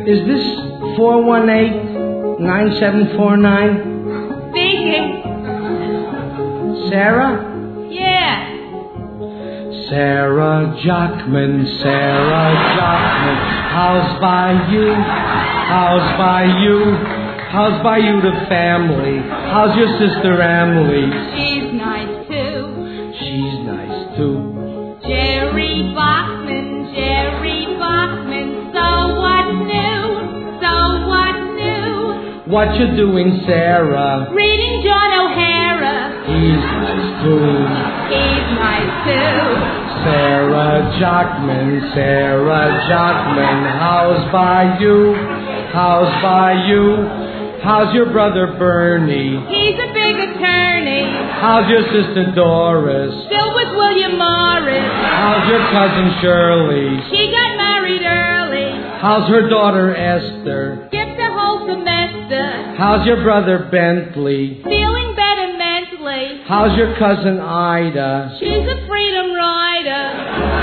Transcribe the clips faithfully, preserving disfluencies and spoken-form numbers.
Is this four one eight, nine seven four nine? Speaking. Sarah? Yeah. Sarah Jockman, Sarah Jockman, how's by you? How's by you? How's by you the family? How's your sister Emily? She's nice too. She's nice too. Jerry Bachman, Jerry Bachman, so what new? So what new? What you doing, Sarah? Reading John O'Hara. He's nice too. He's nice too. Sarah Jockman, Sarah Jockman, how's by you? How's by you? How's your brother Bernie? He's a big attorney. How's your sister Doris? Still with William Morris. How's your cousin Shirley? She got married early. How's her daughter Esther? Skipped a whole semester. How's your brother Bentley? Feeling better mentally. How's your cousin Ida? She's a freedom rider.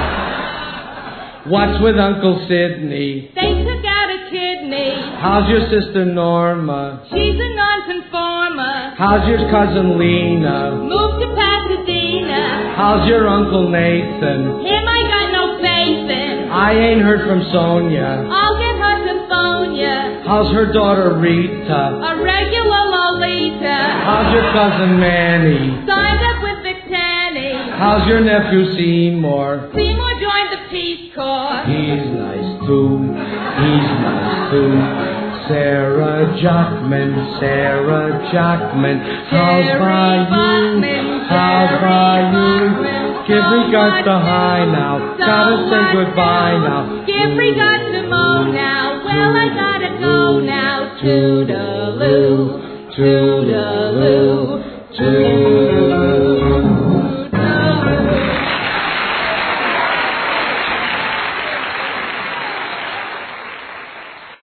What's with Uncle Sidney? They took out a kidney. How's your sister Norma? She's a nonconformer. How's your cousin Lena? Moved to Pasadena. How's your Uncle Nathan? Him I got no faith in. I ain't heard from Sonia. I'll get her symphonia. How's her daughter Rita? A regular Lolita. How's your cousin Manny? Signed up with Victani. How's your nephew Seymour? Seymour joined the Peace Corps. He's nice too. He's nice too. Sarah Jockman, Sarah Jockman, how's by you? How's by you? Gibby got the high now, gotta say goodbye now. Gibby got to mow now, well I gotta go now. Toodaloo, toodaloo, toodaloo.